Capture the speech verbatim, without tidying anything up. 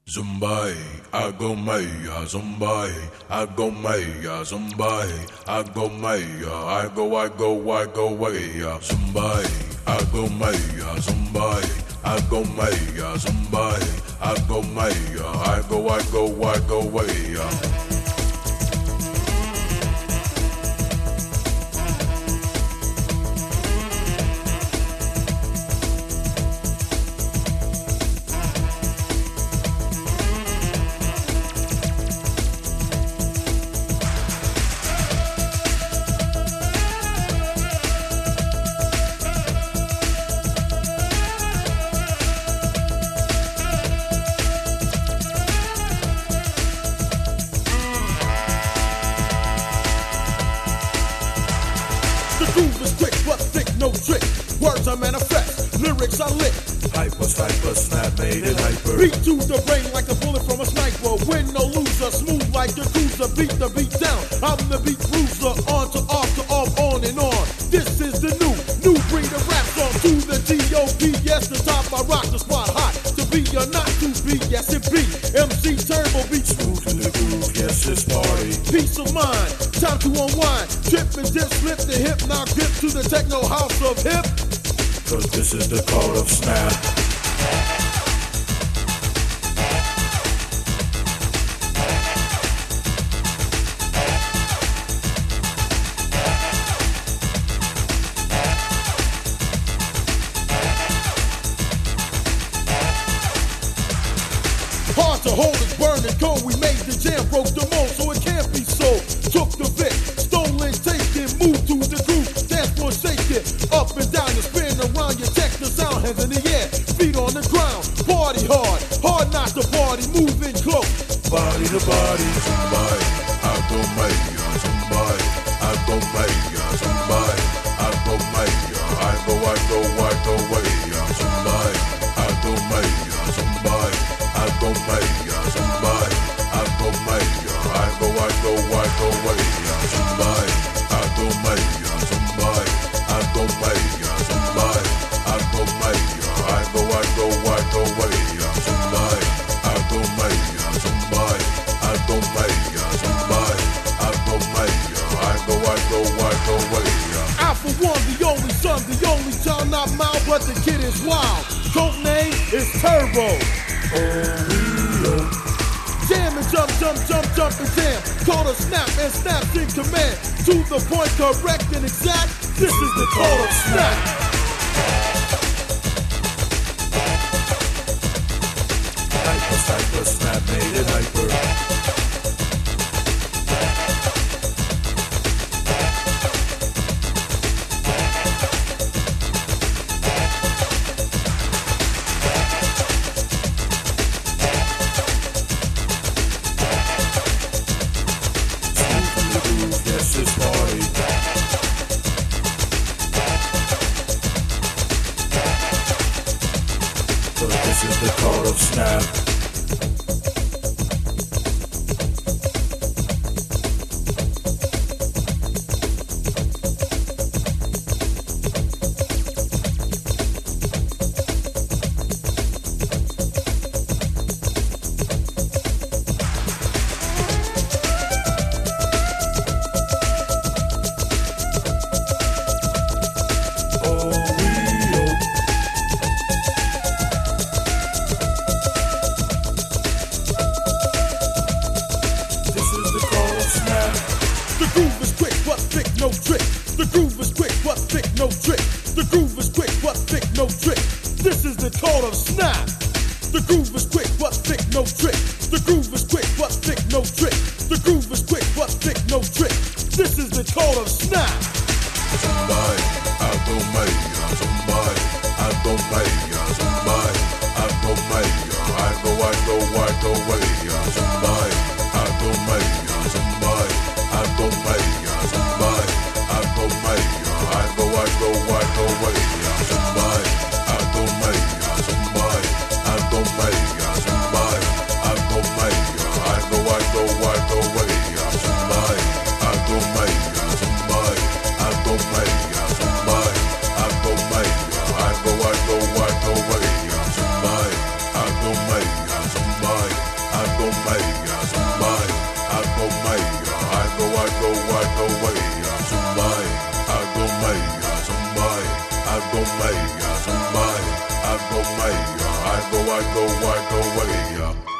Zumbai, Ago Maya, Zumbai, Ago Maya, Zumbai, Ago Maya, I go, I go, I go, Waya, Zumbai, Ago Maya, Zumbai, Ago Maya, Zumbai, Ago Maya, I go, I go, I go, Waya. The groove is quick, but thick, no trick. Words are manifest, lyrics are lit. Hyper, hyper, snap, made it hyper. Beat to the brain like a bullet from a sniper. Win no loser, smooth like a cruiser. Beat the beat down, I'm the beat bruiser. On to off to off, on and on. This is the new, new breed of rap song. To the T O P, yes, the top, I rock the spot hot. To be or not to be, yes it be. M C Turbo beat Smooth in the groove, yes it's party. Peace of mind, time to unwind. Trip and dip, slip the hip, now grip to the techno house of hip. Cause this is the code of snap. Hard to hold is burning cold. We made the jam, broke the mold, so it can't be sold. Took the bit, stolen, taken, moved to the groove. Dance floor shaking, up and down, you spin around, you check the sound, hands in the air, feet on the ground. Party hard, hard not to party, moving close. Body to body, somebody, I go Maya, somebody, I go Maya, somebody, I go Maya, I go, I go, I go Maya, somebody, I go Maya, somebody, I go Maya, somebody, I go Maya, I go, I go, I go Maya, somebody, I go Maya, somebody, I go Maya, somebody, I go Maya, I go, I go, I go Maya, somebody, I go Maya, somebody, I go Maya, somebody, I go Maya, I go, I go, I go Maya. Alpha One, the only son, the only child not mild, but the kid is wild. Code name is Turbo. Jam and jump, jump, jump, jump and jam. Call a snap and snaps in command. To the point, correct and exact. This is the call of snap. Hyper, hyper, snap, made it hyper. Yes, it's party. But this is the code of snap. The groove is quick, but thick, no trick. The groove is quick, but thick, no trick. The groove is quick, but thick, no trick. This is the call of snap. The groove is quick, but thick, no trick. The groove is quick, but thick, no trick. The groove is quick, but thick, no trick. This is the call of snap. Somebody, I go Maya, somebody, I go Maya, somebody, I go Maya, I go, I go, I go Maya, somebody, I go Maya, somebody, I go Maya, somebody, I go Maya, I go, I go, I go Maya, somebody, I go Maya, somebody, I go Maya, somebody, I go Maya, I go, I go, I go Maya, somebody, I go Maya, somebody, I go Maya, somebody, I go Maya, I go, I go, I go Maya, somebody, I go Maya, somebody. I go, I go way, somebody, I go may, somebody, I go may, somebody, I go may, I go, I go, I go way.